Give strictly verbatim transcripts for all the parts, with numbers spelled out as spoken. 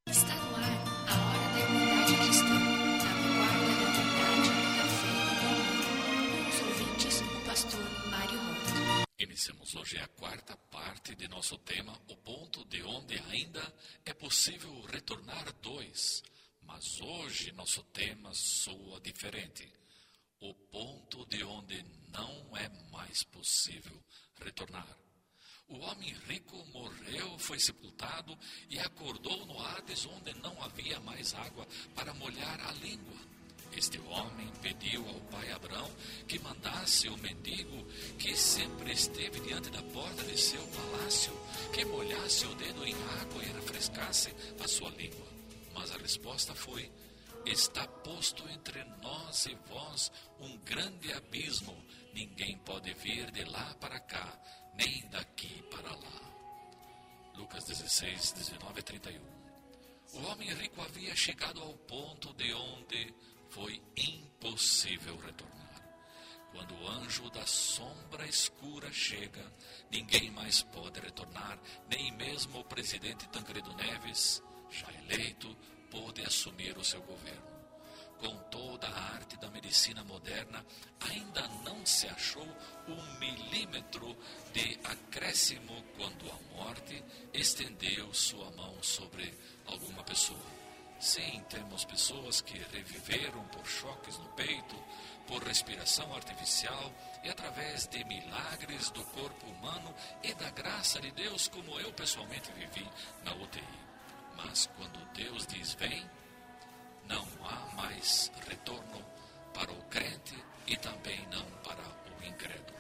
Está no ar a Hora da Irmandade Cristã, na vanguarda da verdade, da fé e do amor. Com os ouvintes, o pastor Mário Horto. Iniciamos hoje a quarta parte de nosso tema, o ponto de onde ainda é possível retornar dois. Mas hoje nosso tema soa diferente. O ponto de onde não é mais possível retornar. O homem rico morreu, foi sepultado e acordou no Hades, onde não havia mais água para molhar a língua. Este homem pediu ao pai Abraão que mandasse o mendigo que sempre esteve diante da porta de seu palácio, que molhasse o dedo em água e refrescasse a sua língua. Mas a resposta foi: está posto entre nós e vós um grande abismo, ninguém pode vir de lá para cá, nem daqui para lá. Lucas dezesseis, dezenove a trinta e um. O homem rico havia chegado ao ponto de onde foi impossível retornar. Quando o anjo da sombra escura chega, ninguém mais pode retornar, nem mesmo o presidente Tancredo Neves, já eleito, pôde assumir o seu governo. Com toda a arte da medicina moderna, ainda não se achou um milímetro de acréscimo quando a morte estendeu sua mão sobre alguma pessoa. Sim, temos pessoas que reviveram por choques no peito, por respiração artificial e através de milagres do corpo humano e da graça de Deus, como eu pessoalmente vivi na U T I. Mas quando Deus diz vem, não há mais retorno para o crente e também não para o incrédulo.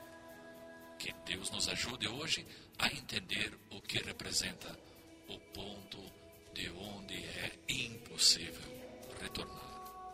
Que Deus nos ajude hoje a entender o que representa o ponto de onde é impossível retornar.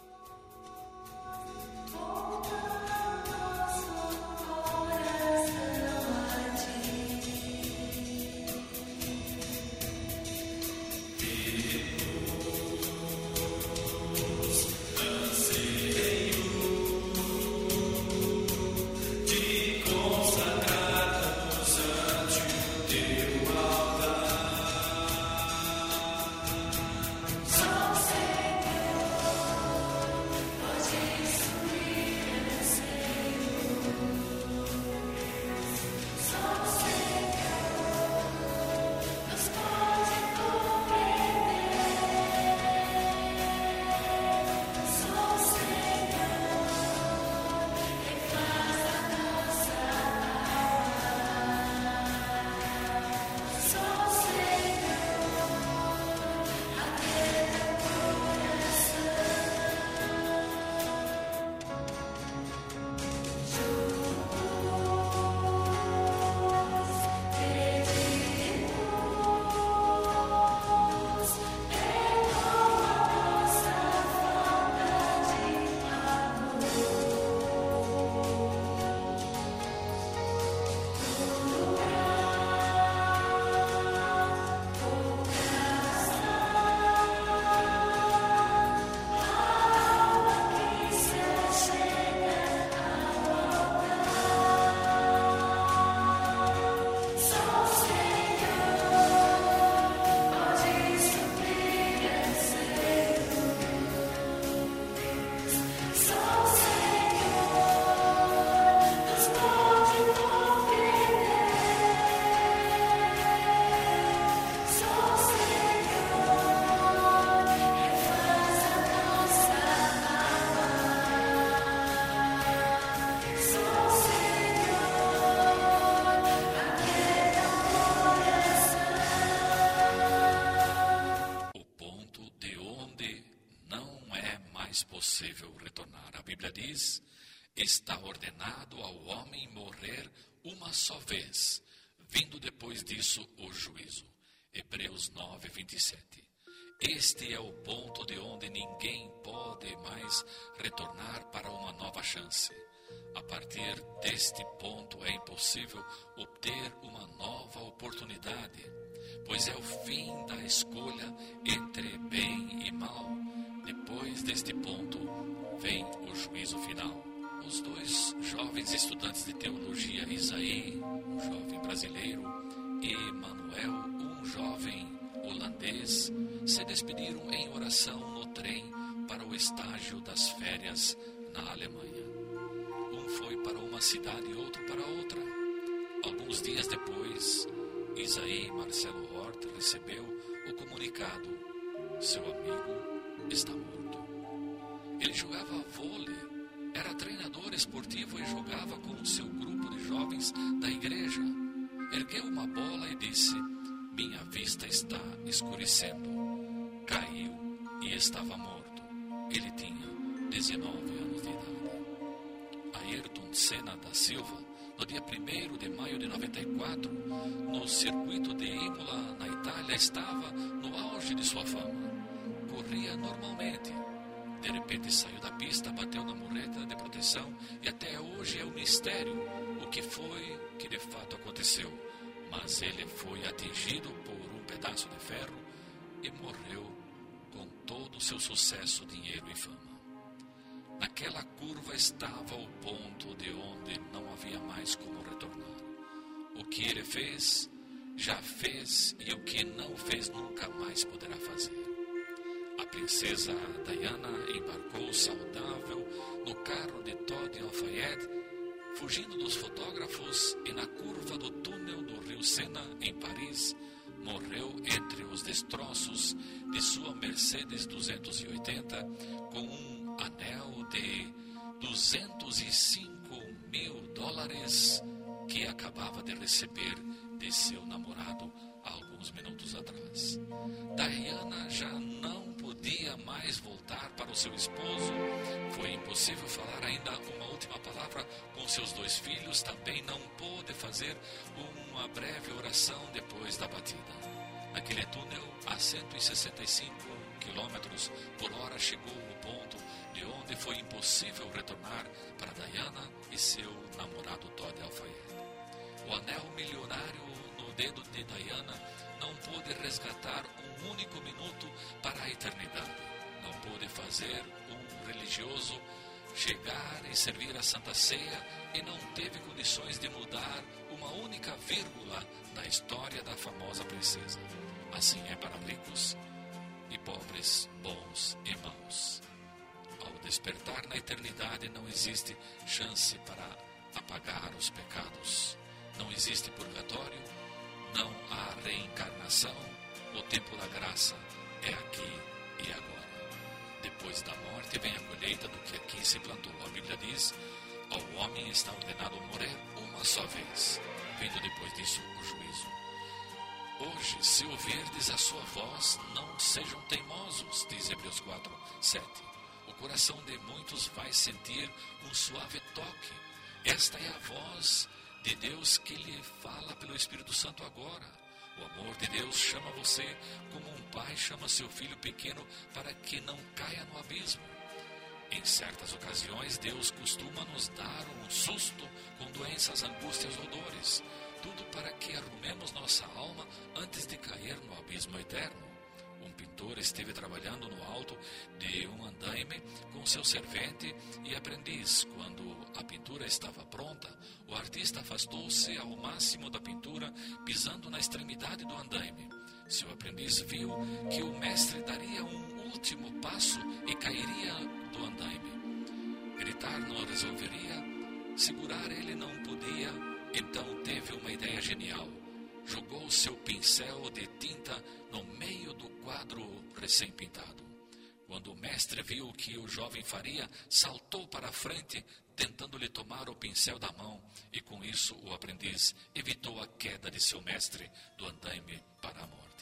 Possível retornar. A Bíblia diz: está ordenado ao homem morrer uma só vez, vindo depois disso o juízo. Hebreus nove, vinte e sete. Este é o ponto de onde ninguém pode mais retornar para uma nova chance. A partir deste ponto é impossível obter uma nova oportunidade, pois é o fim da escolha entre bem e mal. Depois deste ponto, vem o juízo final. Os dois jovens estudantes de teologia, Isaí, um jovem brasileiro, e Manuel, um jovem holandês, se despediram em oração no trem para o estágio das férias na Alemanha. Um foi para uma cidade e outro para outra. Alguns dias depois, Isaí Marcelo Hort recebeu o comunicado: seu amigo está morto. Ele jogava vôlei, era treinador esportivo e jogava com o seu grupo de jovens da igreja. Ergueu uma bola e disse: minha vista está escurecendo. Caiu e estava morto. Ele tinha dezenove anos de idade. Ayrton Senna da Silva, no dia primeiro de maio de noventa e quatro, no circuito de Imola, na Itália, estava no auge de sua fama. Corria normalmente. De repente saiu da pista, bateu na mureta de proteção e até hoje é um mistério o que foi que de fato aconteceu. Mas ele foi atingido por um pedaço de ferro e morreu com todo o seu sucesso, dinheiro e fama. Naquela curva estava o ponto de onde não havia mais como retornar. O que ele fez, já fez, e o que não fez nunca mais poderá fazer. A princesa Diana embarcou saudável no carro de Todd Alfayed, fugindo dos fotógrafos, e na curva do túnel do rio Sena, em Paris, morreu entre os destroços de sua Mercedes duzentos e oitenta com um anel de duzentos e cinco mil dólares que acabava de receber de seu namorado há alguns minutos atrás. Diana já não podia mais voltar para o seu esposo. Foi impossível falar ainda uma última palavra com seus dois filhos. Também não pôde fazer uma breve oração depois da batida. Naquele túnel, a cento e sessenta e cinco quilômetros por hora, chegou o ponto de onde foi impossível retornar para Diana e seu namorado Todd Alfayed. O anel milionário no dedo de Diana não pôde resgatar um único minuto para a eternidade. Não pôde fazer um religioso chegar e servir a Santa Ceia, e não teve condições de mudar uma única vírgula na história da famosa princesa. Assim é para ricos e pobres, bons e maus. Ao despertar na eternidade não existe chance para apagar os pecados. Não existe purgatório, não há reencarnação. O tempo da graça é aqui e agora. Depois da morte vem a colheita do que aqui se plantou. A Bíblia diz: ao homem está ordenado morrer uma só vez, vindo depois disso o juízo. Hoje, se ouvirdes a sua voz, não sejam teimosos, diz Hebreus quatro, sete. O coração de muitos vai sentir um suave toque. Esta é a voz de Deus que lhe fala pelo Espírito Santo agora. O amor de Deus chama você como um pai chama seu filho pequeno para que não caia no abismo. Em certas ocasiões, Deus costuma nos dar um susto com doenças, angústias ou dores. Tudo para que arrumemos nossa alma antes de cair no abismo eterno. Um pintor esteve trabalhando no alto de um andaime com seu servente e aprendiz. Quando a pintura estava pronta, o artista afastou-se ao máximo da pintura, pisando na extremidade do andaime. Seu aprendiz viu que o mestre daria um último passo e cairia do andaime. Gritar não resolveria, segurar ele não podia. Então teve uma ideia genial. Jogou seu pincel de tinta no meio do quadro recém-pintado. Quando o mestre viu o que o jovem faria, saltou para a frente, tentando-lhe tomar o pincel da mão, e com isso o aprendiz evitou a queda de seu mestre do andaime para a morte.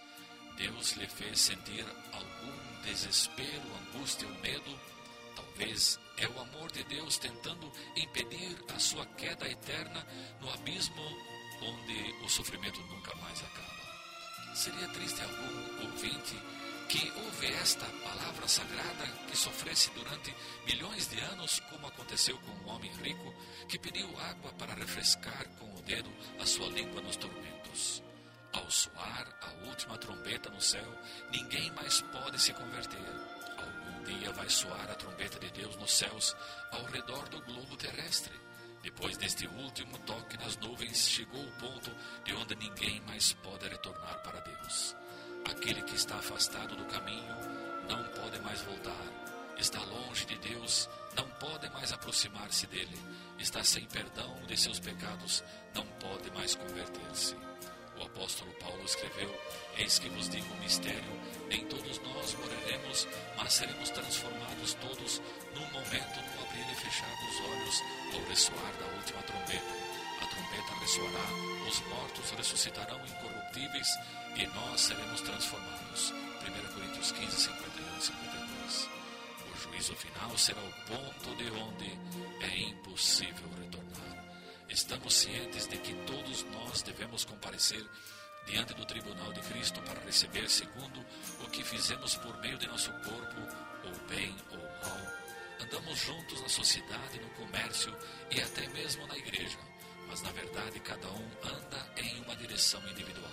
Deus lhe fez sentir algum desespero, angústia ou medo. Talvez é o amor de Deus tentando impedir a sua queda eterna no abismo onde o sofrimento nunca mais acaba. Seria triste algum ouvinte que ouve esta palavra sagrada que sofresse durante milhões de anos, como aconteceu com um homem rico que pediu água para refrescar com o dedo a sua língua nos tormentos. Ao soar a última trombeta no céu, ninguém mais pode se converter. Algum dia vai soar a trombeta de Deus nos céus ao redor do globo terrestre. Depois deste último toque nas nuvens, chegou o ponto de onde ninguém mais pode retornar para Deus. Aquele Aquele que está afastado do caminho não pode mais voltar. Está longe de Deus, não pode mais aproximar-se dele. Está sem perdão de seus pecados, não pode mais converter-se. O apóstolo Paulo escreveu: eis que vos digo um mistério, nem todos nós morreremos, mas seremos transformados todos num momento, no abrir e fechar dos olhos, ao ressoar da última trombeta. A trombeta ressoará, os mortos ressuscitarão incorruptíveis e nós seremos transformados. primeira Coríntios quinze, cinquenta e um e cinquenta e dois. O juízo final será o ponto de onde é impossível retornar. Estamos cientes de que todos nós devemos comparecer diante do tribunal de Cristo para receber segundo o que fizemos por meio de nosso corpo, ou bem ou mal. Andamos juntos na sociedade, no comércio e até mesmo na igreja, mas na verdade cada um anda em uma direção individual.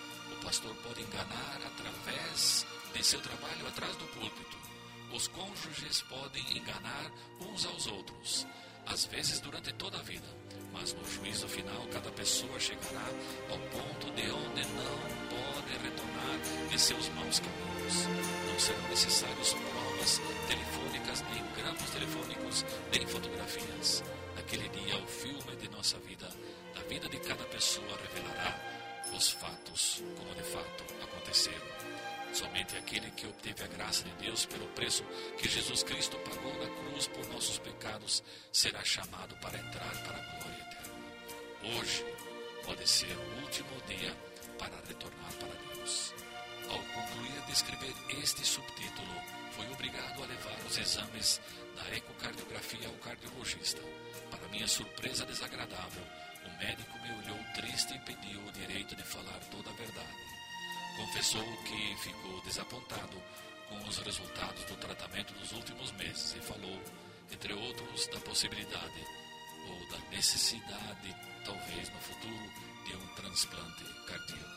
O pastor pode enganar através de seu trabalho atrás do púlpito. Os cônjuges podem enganar uns aos outros, às vezes durante toda a vida, mas no juízo final cada pessoa chegará ao ponto de onde não pode retornar de seus maus caminhos. Não serão necessárias provas telefônicas, nem grampos telefônicos, nem fotografias. Naquele dia o filme de nossa vida, da vida de cada pessoa, revelará os fatos como de fato aconteceram. Somente aquele que obteve a graça de Deus pelo preço que Jesus Cristo pagou na cruz por nossos pecados será chamado para entrar para a glória eterna. Hoje pode ser o último dia para retornar para Deus. Ao concluir de escrever este subtítulo, fui obrigado a levar os exames da ecocardiografia ao cardiologista. Para minha surpresa desagradável, o médico me olhou triste e pediu o direito de falar toda a verdade. Confessou que ficou desapontado com os resultados do tratamento dos últimos meses e falou, entre outros, da possibilidade ou da necessidade, talvez no futuro, de um transplante cardíaco.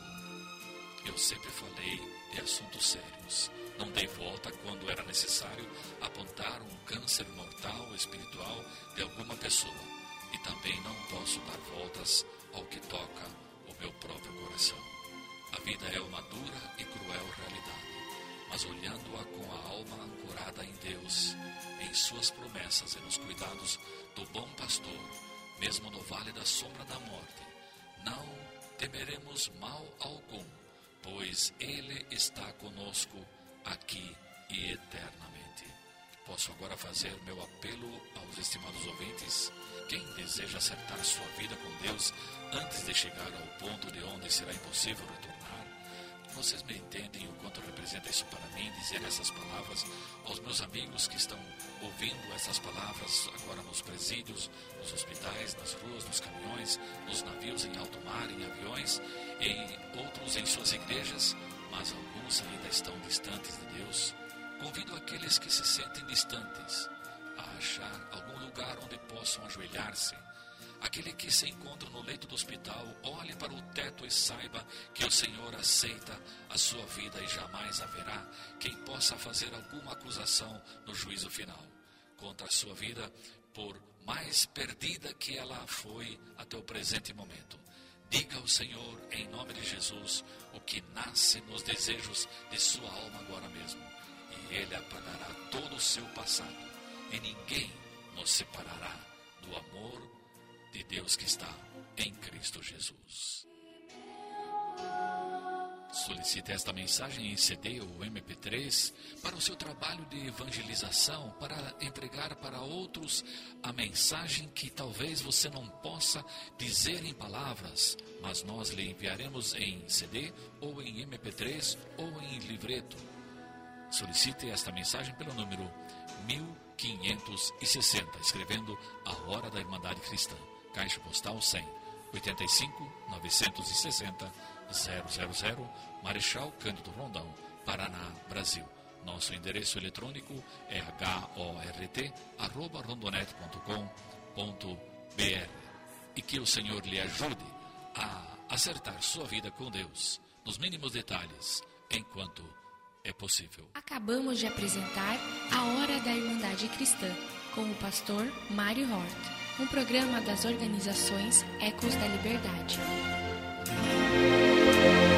Eu sempre falei de assuntos sérios. Não dei volta quando era necessário apontar um câncer mortal espiritual de alguma pessoa. E também não posso dar voltas ao que toca o meu próprio coração. A vida é uma dura e cruel realidade, mas olhando-a com a alma ancorada em Deus, em suas promessas e nos cuidados do bom pastor, mesmo no vale da sombra da morte, não temeremos mal algum, pois Ele está conosco aqui e eternamente. Posso agora fazer meu apelo aos estimados ouvintes. Quem deseja acertar sua vida com Deus antes de chegar ao ponto de onde será impossível retornar, vocês me entendem o quanto representa isso para mim, dizer essas palavras aos meus amigos que estão ouvindo essas palavras agora nos presídios, nos hospitais, nas ruas, nos caminhões, nos navios em alto mar, em aviões, e outros em suas igrejas, mas alguns ainda estão distantes de Deus. Convido aqueles que se sentem distantes a achar algum lugar onde possam ajoelhar-se. Aquele que se encontra no leito do hospital, olhe para o teto e saiba que o Senhor aceita a sua vida e jamais haverá quem possa fazer alguma acusação no juízo final contra a sua vida, por mais perdida que ela foi até o presente momento. Diga ao Senhor, em nome de Jesus, o que nasce nos desejos de sua alma agora mesmo, e Ele apagará todo o seu passado, e ninguém nos separará do amor de Deus que está em Cristo Jesus. Solicite esta mensagem em C D ou M P três para o seu trabalho de evangelização, para entregar para outros a mensagem que talvez você não possa dizer em palavras, mas nós lhe enviaremos em C D ou em M P três ou em livreto. Solicite esta mensagem pelo número mil quinhentos e sessenta, escrevendo A Hora da Irmandade Cristã. Caixa Postal cem, oitenta e cinco, novecentos e sessenta, zero zero zero, Marechal Cândido Rondão, Paraná, Brasil. Nosso endereço eletrônico é hort arroba rondonet ponto com ponto br. E que o Senhor lhe ajude a acertar sua vida com Deus, nos mínimos detalhes, enquanto é possível. Acabamos de apresentar A Hora da Irmandade Cristã, com o pastor Mário Hort. Um programa das organizações Ecos da Liberdade.